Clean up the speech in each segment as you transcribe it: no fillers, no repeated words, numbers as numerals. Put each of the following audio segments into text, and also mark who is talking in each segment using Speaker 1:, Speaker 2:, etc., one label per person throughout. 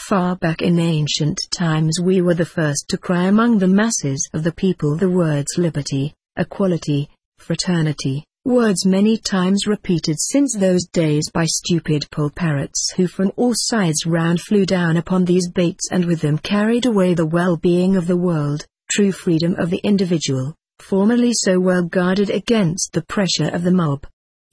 Speaker 1: Far back in ancient times we were the first to cry among the masses of the people the words liberty, equality, fraternity, words many times repeated since those days by stupid poll parrots who from all sides round flew down upon these baits and with them carried away the well-being of the world, true freedom of the individual, formerly so well guarded against the pressure of the mob.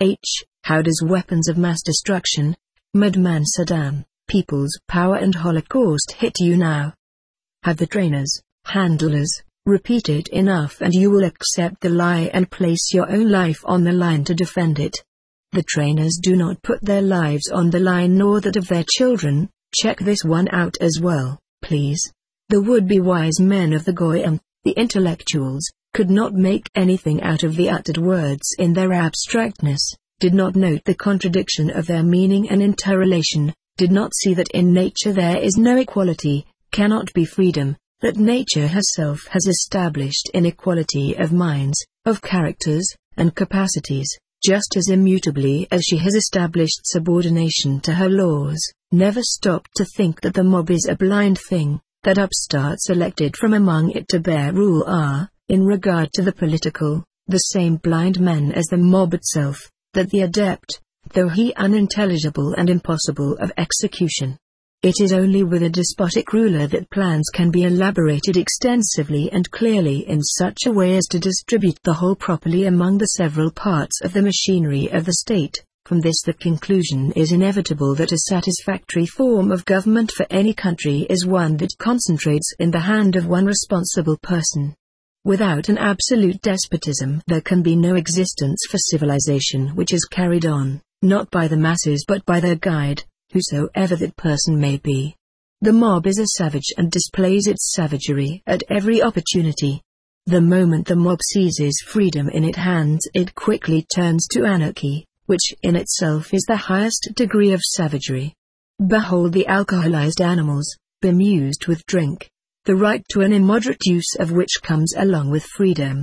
Speaker 1: How does weapons of mass destruction, madman Saddam, people's power and Holocaust hit you now? Have the trainers, handlers, repeated enough and you will accept the lie and place your own life on the line to defend it? The trainers do not put their lives on the line nor that of their children. Check this one out as well, please. The would-be wise men of the Goyim, the intellectuals, could not make anything out of the uttered words in their abstractness, did not note the contradiction of their meaning and interrelation, did not see that in nature there is no equality, cannot be freedom, that nature herself has established inequality of minds, of characters, and capacities, just as immutably as she has established subordination to her laws, never stopped to think that the mob is a blind thing, that upstarts elected from among it to bear rule are, in regard to the political, the same blind men as the mob itself, that the adept, though he unintelligible and impossible of execution. It is only with a despotic ruler that plans can be elaborated extensively and clearly in such a way as to distribute the whole properly among the several parts of the machinery of the state. From this the conclusion is inevitable that a satisfactory form of government for any country is one that concentrates in the hand of one responsible person. Without an absolute despotism there can be no existence for civilization which is carried on, not by the masses but by their guide, whosoever that person may be. The mob is a savage and displays its savagery at every opportunity. The moment the mob seizes freedom in its hands it quickly turns to anarchy, which in itself is the highest degree of savagery. Behold the alcoholized animals, bemused with drink, the right to an immoderate use of which comes along with freedom.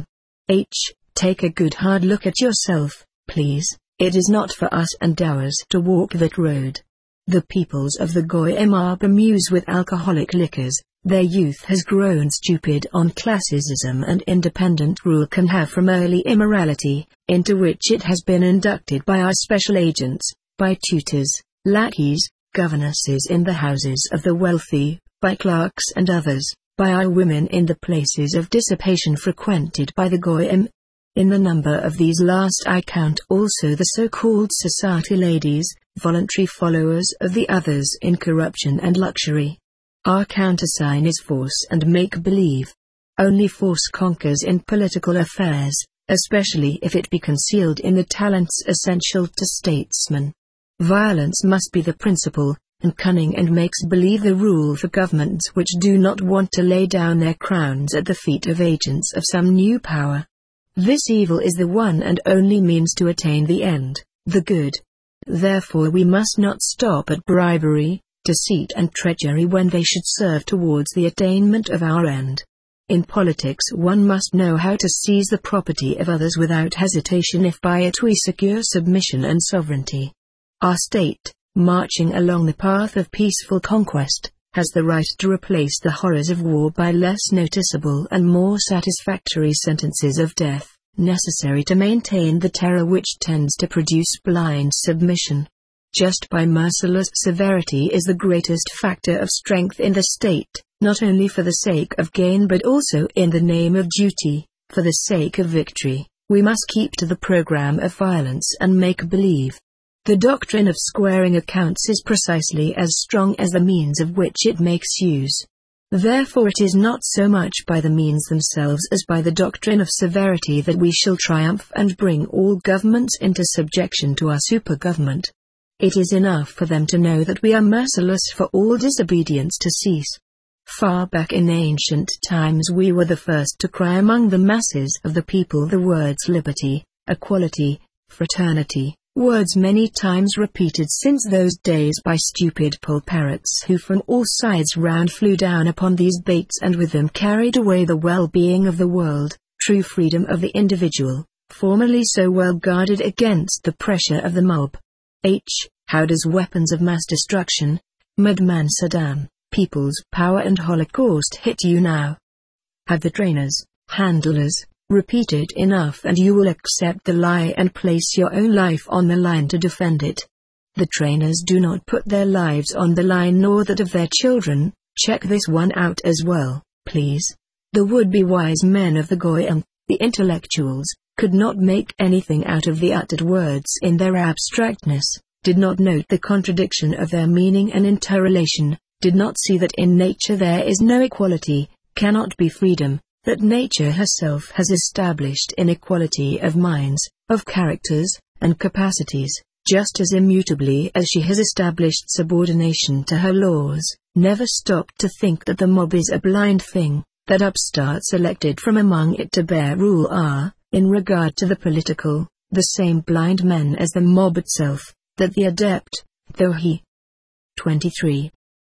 Speaker 1: Take a good hard look at yourself, please. It is not for us and ours to walk that road. The peoples of the Goyim are bemused with alcoholic liquors, their youth has grown stupid on classism and independent rule can have from early immorality, into which it has been inducted by our special agents, by tutors, lackeys, governesses in the houses of the wealthy, by clerks and others, by our women in the places of dissipation frequented by the Goyim. In the number of these last I count also the so-called society ladies, voluntary followers of the others in corruption and luxury. Our countersign is force and make-believe. Only force conquers in political affairs, especially if it be concealed in the talents essential to statesmen. Violence must be the principle, and cunning and makes-believe the rule for governments which do not want to lay down their crowns at the feet of agents of some new power. This evil is the one and only means to attain the end, the good. Therefore we must not stop at bribery, deceit and treachery when they should serve towards the attainment of our end. In politics one must know how to seize the property of others without hesitation if by it we secure submission and sovereignty. Our state, marching along the path of peaceful conquest, has the right to replace the horrors of war by less noticeable and more satisfactory sentences of death, necessary to maintain the terror which tends to produce blind submission. Just by merciless severity is the greatest factor of strength in the state, not only for the sake of gain but also in the name of duty, for the sake of victory. We must keep to the program of violence and make-believe. The doctrine of squaring accounts is precisely as strong as the means of which it makes use. Therefore it is not so much by the means themselves as by the doctrine of severity that we shall triumph and bring all governments into subjection to our super-government. It is enough for them to know that we are merciless for all disobedience to cease. Far back in ancient times we were the first to cry among the masses of the people the words liberty, equality, fraternity, words many times repeated since those days by stupid poll parrots who from all sides round flew down upon these baits and with them carried away the well-being of the world, true freedom of the individual, formerly so well guarded against the pressure of the mob. How does weapons of mass destruction, madman Saddam, people's power and Holocaust hit you now? Have the trainers, handlers, repeat it enough and you will accept the lie and place your own life on the line to defend it. The trainers do not put their lives on the line nor that of their children. Check this one out as well, please. The would-be wise men of the Goyim, the intellectuals, could not make anything out of the uttered words in their abstractness, did not note the contradiction of their meaning and interrelation, did not see that in nature there is no equality, cannot be freedom, that nature herself has established inequality of minds, of characters, and capacities, just as immutably as she has established subordination to her laws, never stopped to think that the mob is a blind thing, that upstarts elected from among it to bear rule are, in regard to the political, the same blind men as the mob itself, that the adept, though he 23.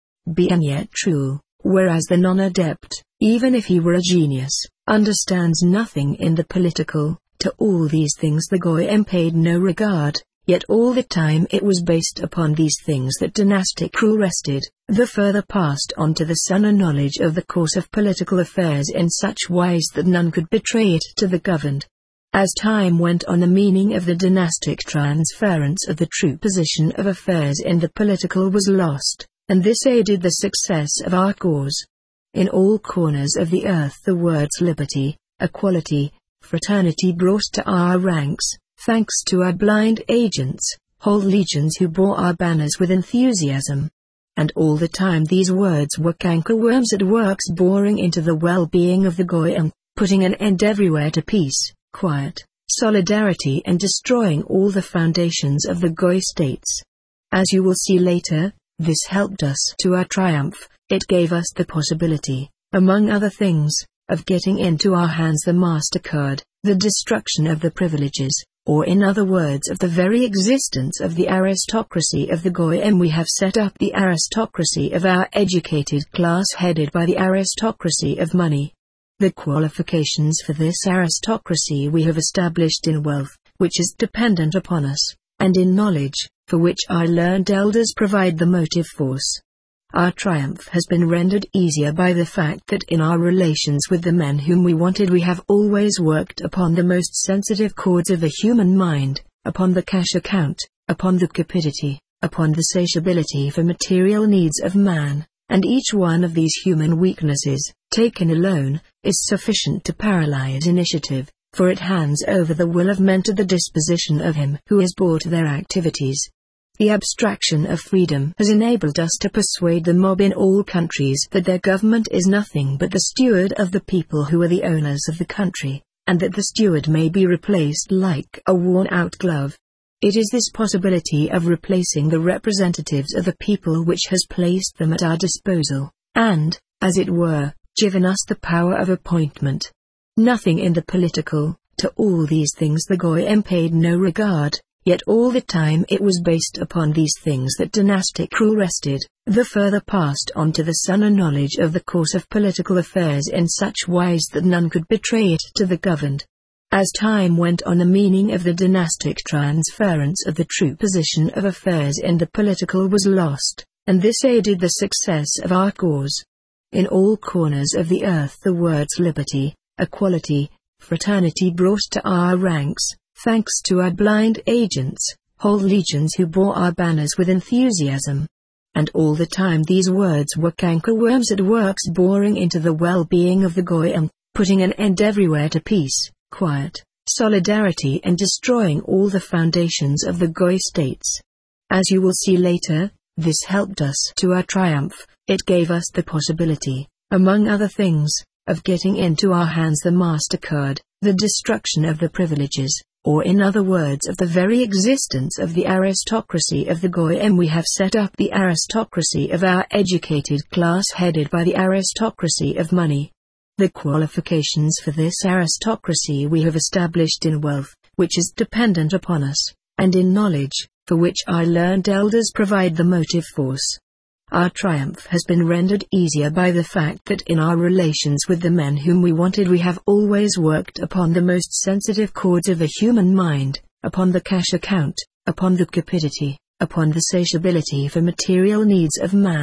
Speaker 1: be and yet true, whereas the non-adept, even if he were a genius, understands nothing in the political. To all these things the Goyim paid no regard, yet all the time it was based upon these things that dynastic rule rested. The further passed on to the son a knowledge of the course of political affairs in such wise that none could betray it to the governed. As time went on, the meaning of the dynastic transference of the true position of affairs in the political was lost, and this aided the success of our cause. In all corners of the earth the words liberty, equality, fraternity brought to our ranks, thanks to our blind agents, whole legions who bore our banners with enthusiasm. And all the time these words were cankerworms at work boring into the well-being of the Goyim, putting an end everywhere to peace, quiet, solidarity and destroying all the foundations of the Goy states. As you will see later, this helped us to our triumph. It gave us the possibility, among other things, of getting into our hands the MasterCard, the destruction of the privileges, or in other words of the very existence of the aristocracy of the Goyim. We have set up the aristocracy of our educated class headed by the aristocracy of money. The qualifications for this aristocracy we have established in wealth, which is dependent upon us, and in knowledge, for which our learned elders provide the motive force. Our triumph has been rendered easier by the fact that in our relations with the men whom we wanted we have always worked upon the most sensitive chords of the human mind, upon the cash account, upon the cupidity, upon the satiability for material needs of man, and each one of these human weaknesses, taken alone, is sufficient to paralyze initiative, for it hands over the will of men to the disposition of him who has bought their activities. The abstraction of freedom has enabled us to persuade the mob in all countries that their government is nothing but the steward of the people who are the owners of the country, and that the steward may be replaced like a worn-out glove. It is this possibility of replacing the representatives of the people which has placed them at our disposal, and, as it were, given us the power of appointment. Nothing in the political. To all these things the Goyim paid no regard. Yet all the time it was based upon these things that dynastic rule rested. The further passed on to the son a knowledge of the course of political affairs in such wise that none could betray it to the governed. As time went on, the meaning of the dynastic transference of the true position of affairs in the political was lost, and this aided the success of our cause. In all corners of the earth the words liberty, equality, fraternity brought to our ranks, thanks to our blind agents, whole legions who bore our banners with enthusiasm. And all the time these words were cankerworms at work boring into the well-being of the Goyim, putting an end everywhere to peace, quiet, solidarity and destroying all the foundations of the Goy states. As you will see later, this helped us to our triumph. It gave us the possibility, among other things, of getting into our hands the MasterCard, the destruction of the privileges, or in other words of the very existence of the aristocracy of the Goyim. We have set up the aristocracy of our educated class headed by the aristocracy of money. The qualifications for this aristocracy we have established in wealth, which is dependent upon us, and in knowledge, for which our learned elders provide the motive force. Our triumph has been rendered easier by the fact that in our relations with the men whom we wanted we have always worked upon the most sensitive chords of the human mind, upon the cash account, upon the cupidity, upon the satiability for material needs of man,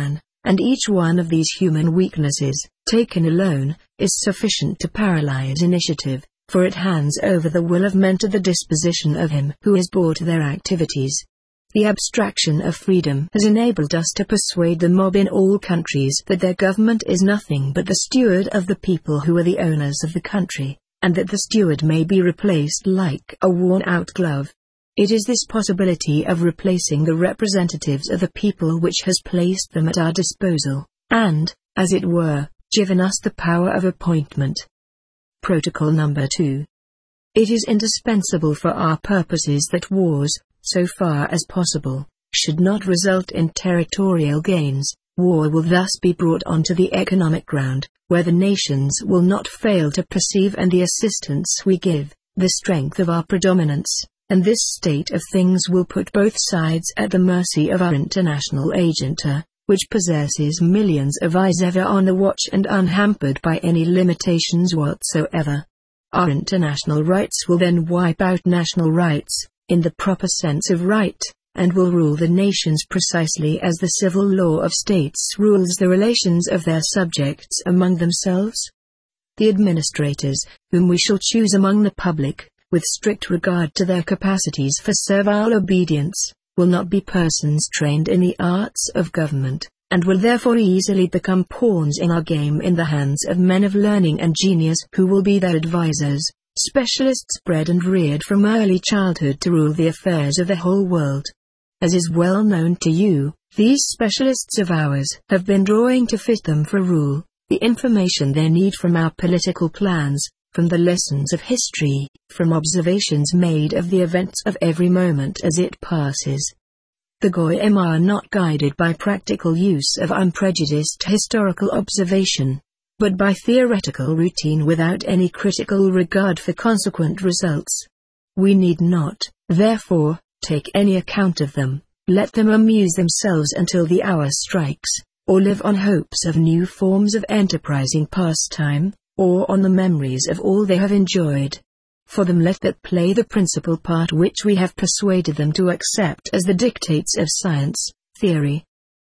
Speaker 1: and each one of these human weaknesses, taken alone, is sufficient to paralyze initiative, for it hands over the will of men to the disposition of him who has bought their activities. The abstraction of freedom has enabled us to persuade the mob in all countries that their government is nothing but the steward of the people who are the owners of the country, and that the steward may be replaced like a worn-out glove. It is this possibility of replacing the representatives of the people which has placed them at our disposal, and, as it were, given us the power of appointment. Protocol number 2. It is indispensable for our purposes that wars, so far as possible, should not result in territorial gains. War will thus be brought onto the economic ground, where the nations will not fail to perceive and the assistance we give, the strength of our predominance, and this state of things will put both sides at the mercy of our international agent, which possesses millions of eyes ever on the watch and unhampered by any limitations whatsoever. Our international rights will then wipe out national rights, in the proper sense of right, and will rule the nations precisely as the civil law of states rules the relations of their subjects among themselves. The administrators, whom we shall choose among the public, with strict regard to their capacities for servile obedience, will not be persons trained in the arts of government, and will therefore easily become pawns in our game in the hands of men of learning and genius who will be their advisers, specialists bred and reared from early childhood to rule the affairs of the whole world. As is well known to you, these specialists of ours have been drawing to fit them for rule, the information they need from our political plans, from the lessons of history, from observations made of the events of every moment as it passes. The Goyim are not guided by practical use of unprejudiced historical observation, but by theoretical routine without any critical regard for consequent results. We need not, therefore, take any account of them, let them amuse themselves until the hour strikes, or live on hopes of new forms of enterprising pastime, or on the memories of all they have enjoyed. For them let that play the principal part which we have persuaded them to accept as the dictates of science, theory.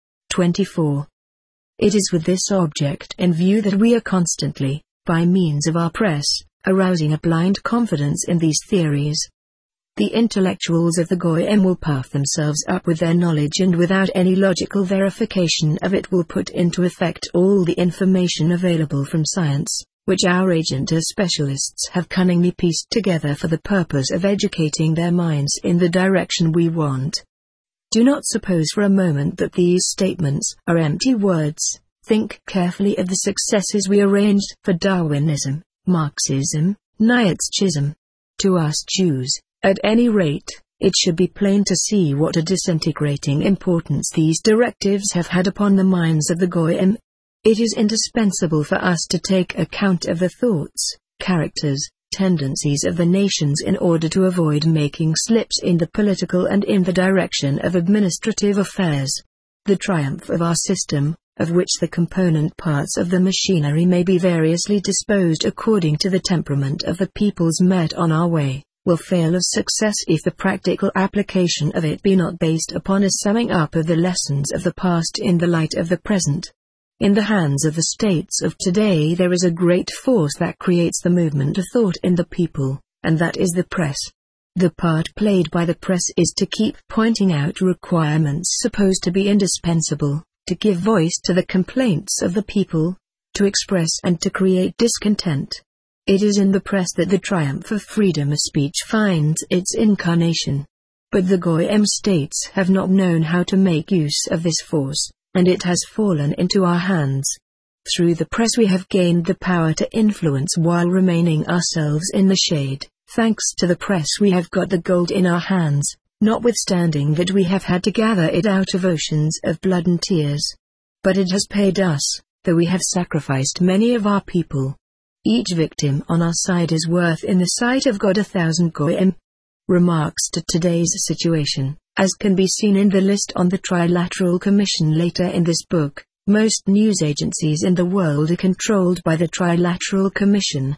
Speaker 1: 24. It is with this object in view that we are constantly, by means of our press, arousing a blind confidence in these theories. The intellectuals of the Goyim will puff themselves up with their knowledge and without any logical verification of it will put into effect all the information available from science, which our agent as specialists have cunningly pieced together for the purpose of educating their minds in the direction we want. Do not suppose for a moment that these statements are empty words. Think carefully of the successes we arranged for Darwinism, Marxism, Nietzscheism. To us Jews, at any rate, it should be plain to see what a disintegrating importance these directives have had upon the minds of the Goyim. It is indispensable for us to take account of the thoughts, characters, tendencies of the nations in order to avoid making slips in the political and in the direction of administrative affairs. The triumph of our system, of which the component parts of the machinery may be variously disposed according to the temperament of the peoples met on our way, will fail of success if the practical application of it be not based upon a summing up of the lessons of the past in the light of the present. In the hands of the states of today there is a great force that creates the movement of thought in the people, and that is the press. The part played by the press is to keep pointing out requirements supposed to be indispensable, to give voice to the complaints of the people, to express and to create discontent. It is in the press that the triumph of freedom of speech finds its incarnation. But the Goyim states have not known how to make use of this force, and it has fallen into our hands. Through the press we have gained the power to influence while remaining ourselves in the shade. Thanks to the press we have got the gold in our hands, notwithstanding that we have had to gather it out of oceans of blood and tears. But it has paid us, though we have sacrificed many of our people. Each victim on our side is worth in the sight of God 1,000 Goyim. Remarks to today's situation, as can be seen in the list on the Trilateral Commission later in this book. Most news agencies in the world are controlled by the Trilateral Commission,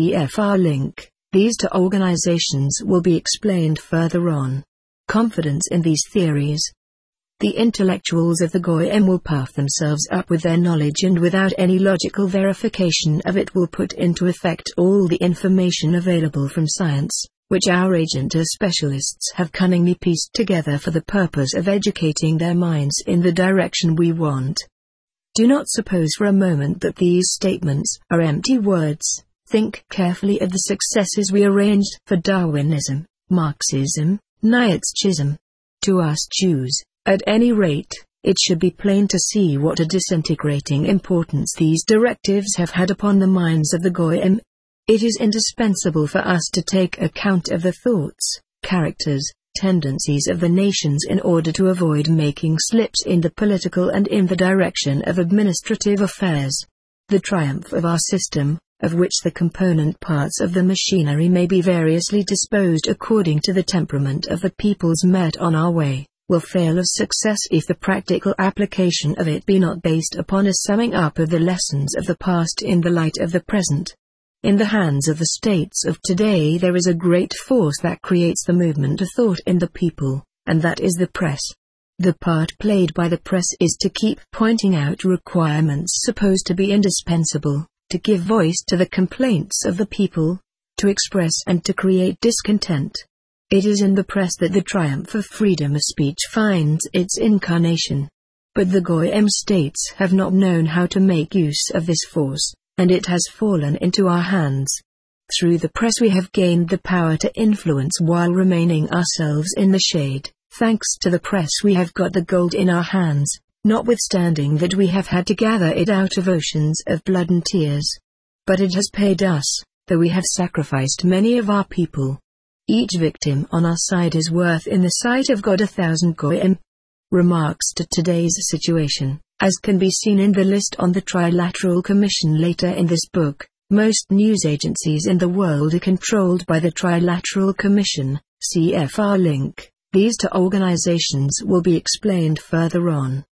Speaker 1: CFR link. These two organizations will be explained further on. Confidence in these theories. The intellectuals of the Goyim will puff themselves up with their knowledge, and without any logical verification of it will put into effect all the information available from science, which our agent specialists have cunningly pieced together for the purpose of educating their minds in the direction we want. Do not suppose for a moment that these statements are empty words. Think carefully of the successes we arranged for Darwinism, Marxism, Nietzscheism. To us Jews, at any rate, it should be plain to see what a disintegrating importance these directives have had upon the minds of the Goyim. It is indispensable for us to take account of the thoughts, characters, tendencies of the nations in order to avoid making slips in the political and in the direction of administrative affairs. The triumph of our system, of which the component parts of the machinery may be variously disposed according to the temperament of the peoples met on our way, will fail of success if the practical application of it be not based upon a summing up of the lessons of the past in the light of the present. In the hands of the states of today there is a great force that creates the movement of thought in the people, and that is the press. The part played by the press is to keep pointing out requirements supposed to be indispensable, to give voice to the complaints of the people, to express and to create discontent. It is in the press that the triumph of freedom of speech finds its incarnation. But the Goyim states have not known how to make use of this force, and it has fallen into our hands. Through the press we have gained the power to influence while remaining ourselves in the shade. Thanks to the press we have got the gold in our hands, notwithstanding that we have had to gather it out of oceans of blood and tears. But it has paid us, though we have sacrificed many of our people. Each victim on our side is worth in the sight of God 1,000 Goyim. Remarks to today's situation, as can be seen in the list on the Trilateral Commission later in this book. Most news agencies in the world are controlled by the Trilateral Commission, CFR link. These two organizations will be explained further on.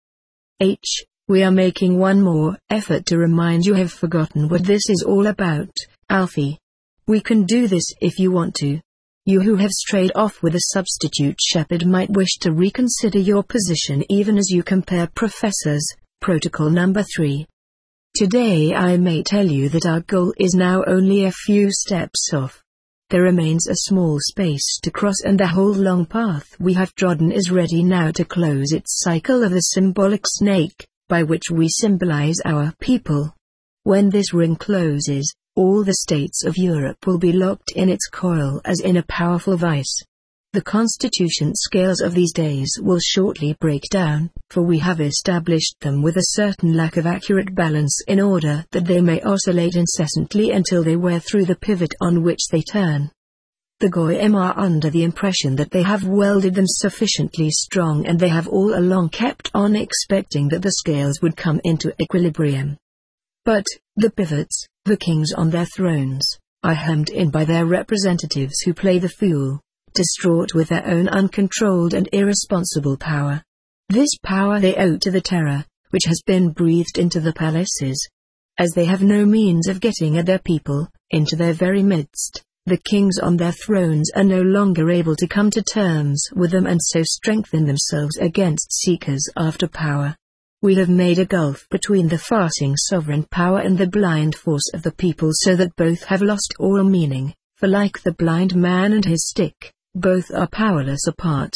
Speaker 1: We are making one more effort to remind you have forgotten what this is all about, Alfie. We can do this if you want to. You who have strayed off with a substitute shepherd might wish to reconsider your position even as you compare professors. Protocol number 3. Today I may tell you that our goal is now only a few steps off. There remains a small space to cross, and the whole long path we have trodden is ready now to close its cycle of the symbolic snake, by which we symbolize our people. When this ring closes, all the states of Europe will be locked in its coil as in a powerful vice. The constitution scales of these days will shortly break down, for we have established them with a certain lack of accurate balance in order that they may oscillate incessantly until they wear through the pivot on which they turn. The Goyim are under the impression that they have welded them sufficiently strong, and they have all along kept on expecting that the scales would come into equilibrium. But, the pivots, the kings on their thrones, are hemmed in by their representatives who play the fool, distraught with their own uncontrolled and irresponsible power. This power they owe to the terror, which has been breathed into the palaces. As they have no means of getting at their people, into their very midst, the kings on their thrones are no longer able to come to terms with them and so strengthen themselves against seekers after power. We have made a gulf between the farcing sovereign power and the blind force of the people, so that both have lost all meaning, for like the blind man and his stick, both are powerless apart.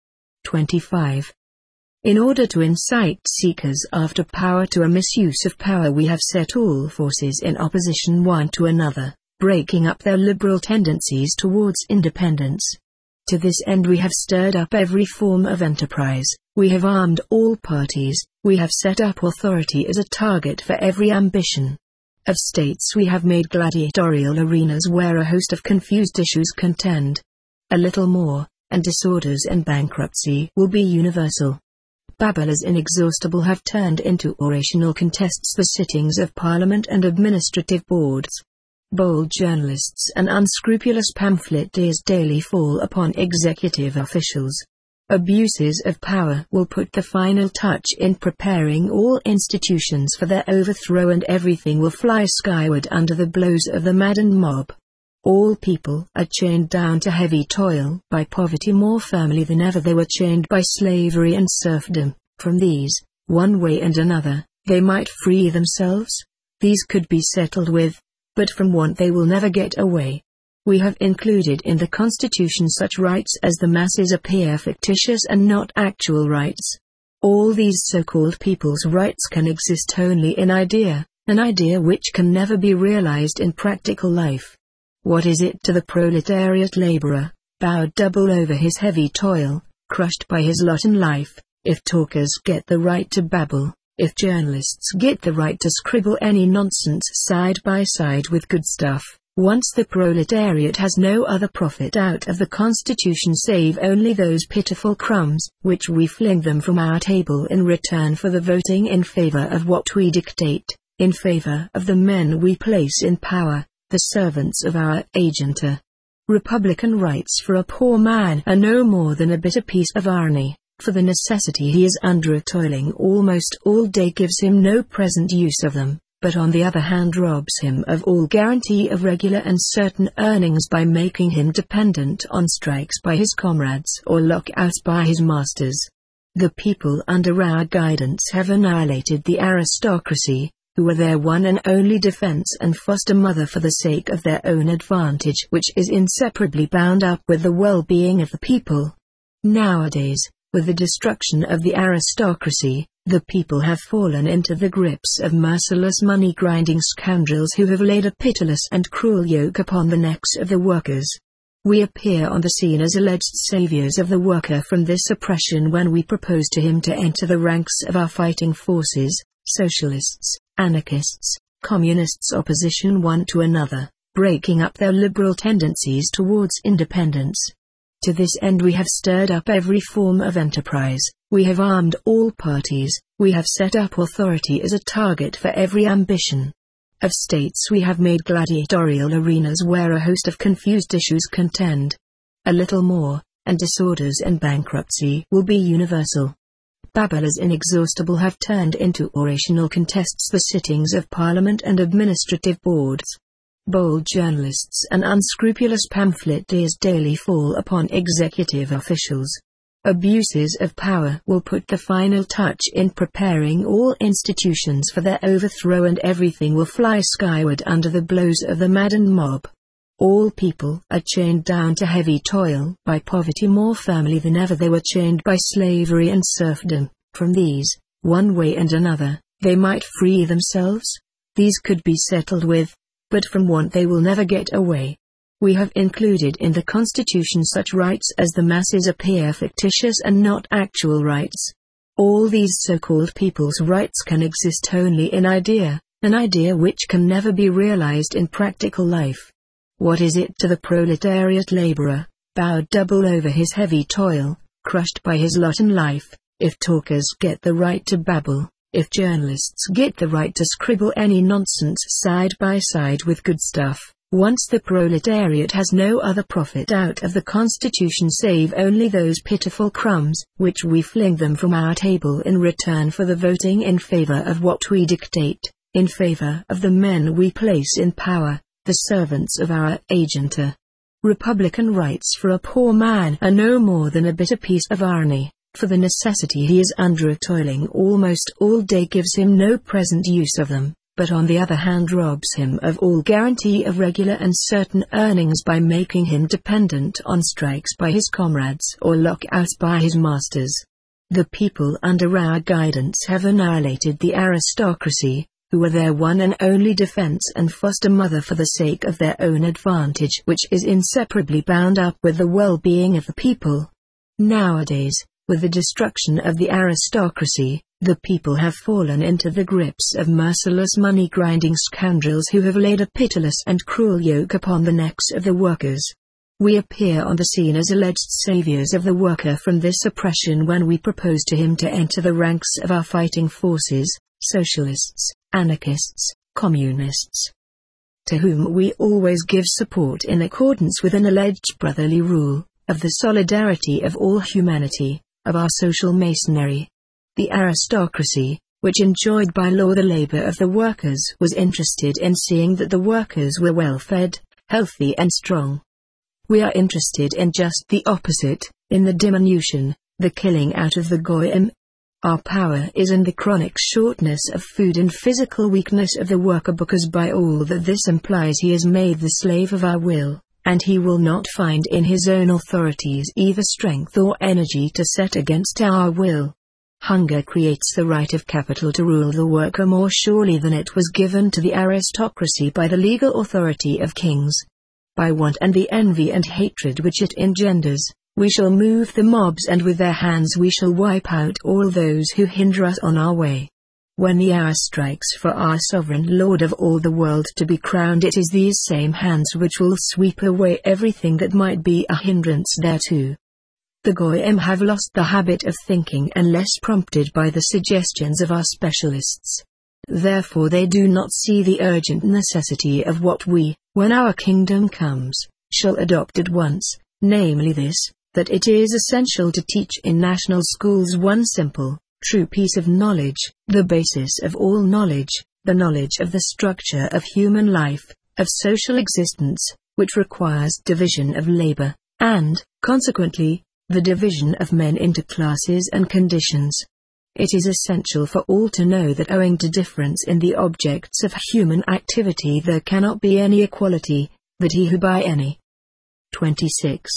Speaker 1: 25. In order to incite seekers after power to a misuse of power, we have set all forces in opposition one to another, breaking up their liberal tendencies towards independence. To this end we have stirred up every form of enterprise, we have armed all parties, we have set up authority as a target for every ambition. Of states we have made gladiatorial arenas where a host of confused issues contend. A little more, and disorders and bankruptcy will be universal. Babblers inexhaustible have turned into orational contests the sittings of parliament and administrative boards. Bold journalists and unscrupulous pamphleteers daily fall upon executive officials. Abuses of power will put the final touch in preparing all institutions for their overthrow, and everything will fly skyward under the blows of the maddened mob. All people are chained down to heavy toil by poverty more firmly than ever they were chained by slavery and serfdom. From these, one way and another, they might free themselves. These could be settled with, but from want they will never get away. We have included in the Constitution such rights as the masses appear fictitious and not actual rights. All these so-called people's rights can exist only in idea, an idea which can never be realized in practical life. What is it to the proletariat laborer, bowed double over his heavy toil, crushed by his lot in life, if talkers get the right to babble, if journalists get the right to scribble any nonsense side by side with good stuff, once the proletariat has no other profit out of the Constitution save only those pitiful crumbs, which we fling them from our table in return for the voting in favor of what we dictate, in favor of the men we place in power, the servants of our agenter. Republican rights for a poor man are no more than a bitter piece of irony, for the necessity he is under of toiling almost all day gives him no present use of them, but on the other hand robs him of all guarantee of regular and certain earnings by making him dependent on strikes by his comrades or lockouts by his masters. The people under our guidance have annihilated the aristocracy, who were their one and only defense and foster mother for the sake of their own advantage, which is inseparably bound up with the well-being of the people. Nowadays, with the destruction of the aristocracy, the people have fallen into the grips of merciless money-grinding scoundrels who have laid a pitiless and cruel yoke upon the necks of the workers. We appear on the scene as alleged saviors of the worker from this oppression when we propose to him to enter the ranks of our fighting forces, socialists, anarchists, communists, opposition one to another, breaking up their liberal tendencies towards independence. To this end we have stirred up every form of enterprise, we have armed all parties, we have set up authority as a target for every ambition. Of states we have made gladiatorial arenas where a host of confused issues contend. A little more, and disorders and bankruptcy will be universal. Babblers inexhaustible have turned into orational contests the sittings of Parliament and administrative boards. Bold journalists and unscrupulous pamphleteers daily fall upon executive officials. Abuses of power will put the final touch in preparing all institutions for their overthrow, and everything will fly skyward under the blows of the maddened mob. All people are chained down to heavy toil by poverty more firmly than ever they were chained by slavery and serfdom. From these, one way and another, they might free themselves. These could be settled with, but from want they will never get away. We have included in the Constitution such rights as the masses appear fictitious and not actual rights. All these so-called people's rights can exist only in idea, an idea which can never be realized in practical life. What is it to the proletariat laborer, bowed double over his heavy toil, crushed by his lot in life, if talkers get the right to babble, if journalists get the right to scribble any nonsense side by side with good stuff, once the proletariat has no other profit out of the Constitution save only those pitiful crumbs, which we fling them from our table in return for the voting in favor of what we dictate, in favor of the men we place in power, the servants of our agenter. Republican rights for a poor man are no more than a bitter piece of irony, for the necessity he is under of toiling almost all day gives him no present use of them, but on the other hand robs him of all guarantee of regular and certain earnings by making him dependent on strikes by his comrades or lockouts by his masters. The people under our guidance have annihilated the aristocracy, who were their one and only defense and foster mother for the sake of their own advantage, which is inseparably bound up with the well-being of the people. Nowadays, with the destruction of the aristocracy, the people have fallen into the grips of merciless money-grinding scoundrels who have laid a pitiless and cruel yoke upon the necks of the workers. We appear on the scene as alleged saviors of the worker from this oppression when we propose to him to enter the ranks of our fighting forces, socialists, anarchists, communists, to whom we always give support in accordance with an alleged brotherly rule, of the solidarity of all humanity, of our social masonry. The aristocracy, which enjoyed by law the labor of the workers, was interested in seeing that the workers were well fed, healthy and strong. We are interested in just the opposite, in the diminution, the killing out of the goyim. Our power is in the chronic shortness of food and physical weakness of the worker, because by all that this implies he is made the slave of our will, and he will not find in his own authorities either strength or energy to set against our will. Hunger creates the right of capital to rule the worker more surely than it was given to the aristocracy by the legal authority of kings. By want and the envy and hatred which it engenders, we shall move the mobs, and with their hands we shall wipe out all those who hinder us on our way. When the hour strikes for our sovereign Lord of all the world to be crowned, it is these same hands which will sweep away everything that might be a hindrance thereto. The goyim have lost the habit of thinking unless prompted by the suggestions of our specialists. Therefore they do not see the urgent necessity of what we, when our kingdom comes, shall adopt at once, namely this, that it is essential to teach in national schools one simple, true piece of knowledge, the basis of all knowledge, the knowledge of the structure of human life, of social existence, which requires division of labor, and, consequently, the division of men into classes and conditions. It is essential for all to know that owing to difference in the objects of human activity there cannot be any equality, that he who by any 26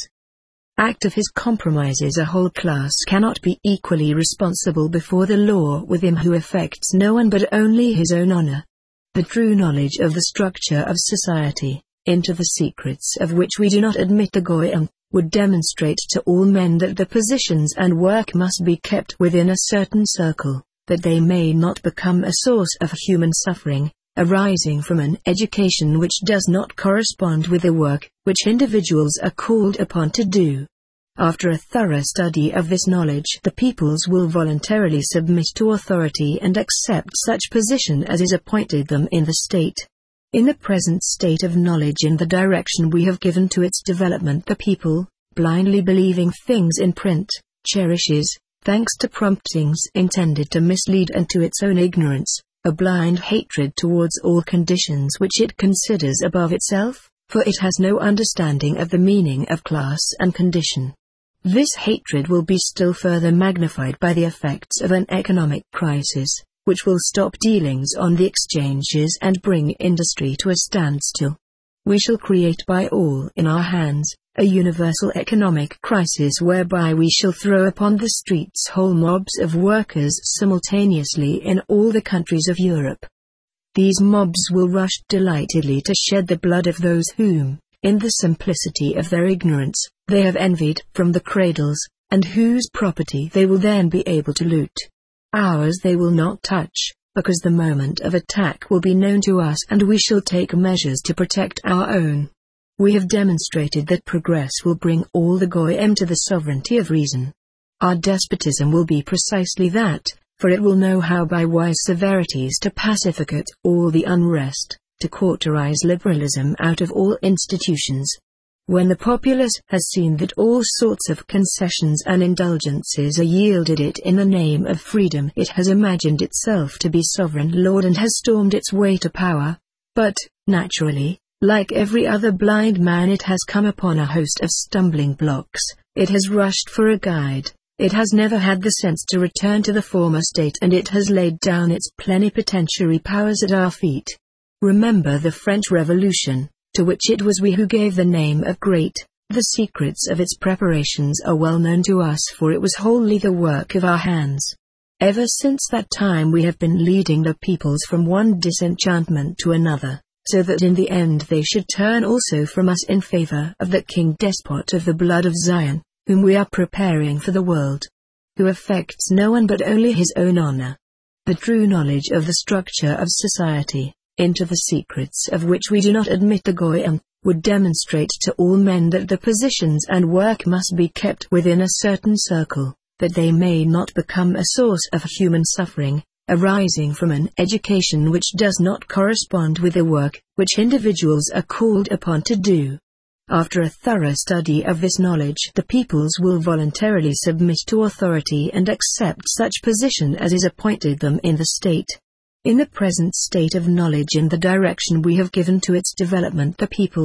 Speaker 1: act of his compromises a whole class cannot be equally responsible before the law with him who affects no one but only his own honor. The true knowledge of the structure of society, into the secrets of which we do not admit the goyim, would demonstrate to all men that the positions and work must be kept within a certain circle, that they may not become a source of human suffering, arising from an education which does not correspond with the work which individuals are called upon to do. After a thorough study of this knowledge, the peoples will voluntarily submit to authority and accept such position as is appointed them in the state. In the present state of knowledge, in the direction we have given to its development, the people, blindly believing things in print, cherishes, thanks to promptings intended to mislead and to its own ignorance, a blind hatred towards all conditions which it considers above itself, for it has no understanding of the meaning of class and condition. This hatred will be still further magnified by the effects of an economic crisis, which will stop dealings on the exchanges and bring industry to a standstill. We shall create by all in our hands a universal economic crisis whereby we shall throw upon the streets whole mobs of workers simultaneously in all the countries of Europe. These mobs will rush delightedly to shed the blood of those whom, in the simplicity of their ignorance, they have envied from the cradles, and whose property they will then be able to loot. Ours they will not touch, because the moment of attack will be known to us and we shall take measures to protect our own. We have demonstrated that progress will bring all the goyim to the sovereignty of reason. Our despotism will be precisely that, for it will know how by wise severities to pacificate all the unrest, to cauterize liberalism out of all institutions. When the populace has seen that all sorts of concessions and indulgences are yielded it in the name of freedom, it has imagined itself to be sovereign lord and has stormed its way to power. But, naturally, like every other blind man, it has come upon a host of stumbling blocks. It has rushed for a guide. It has never had the sense to return to the former state, and it has laid down its plenipotentiary powers at our feet. Remember the French Revolution, to which it was we who gave the name of great. The secrets of its preparations are well known to us, for it was wholly the work of our hands. Ever since that time we have been leading the peoples from one disenchantment to another, so that in the end they should turn also from us in favor of that king despot of the blood of Zion, whom we are preparing for the world, who affects no one but only his own honor. The true knowledge of the structure of society, into the secrets of which we do not admit the goyim, would demonstrate to all men that the positions and work must be kept within a certain circle, that they may not become a source of human suffering, arising from an education which does not correspond with the work which individuals are called upon to do. After a thorough study of this knowledge, the peoples will voluntarily submit to authority and accept such position as is appointed them in the state. In the present state of knowledge, in the direction we have given to its development, the people,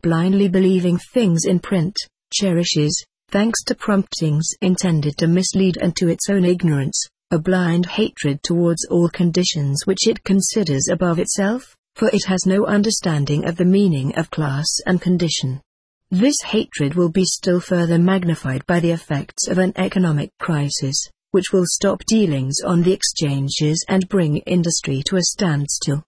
Speaker 1: blindly believing things in print, cherishes, thanks to promptings intended to mislead and to its own ignorance, a blind hatred towards all conditions which it considers above itself, for it has no understanding of the meaning of class and condition. This hatred will be still further magnified by the effects of an economic crisis, which will stop dealings on the exchanges and bring industry to a standstill.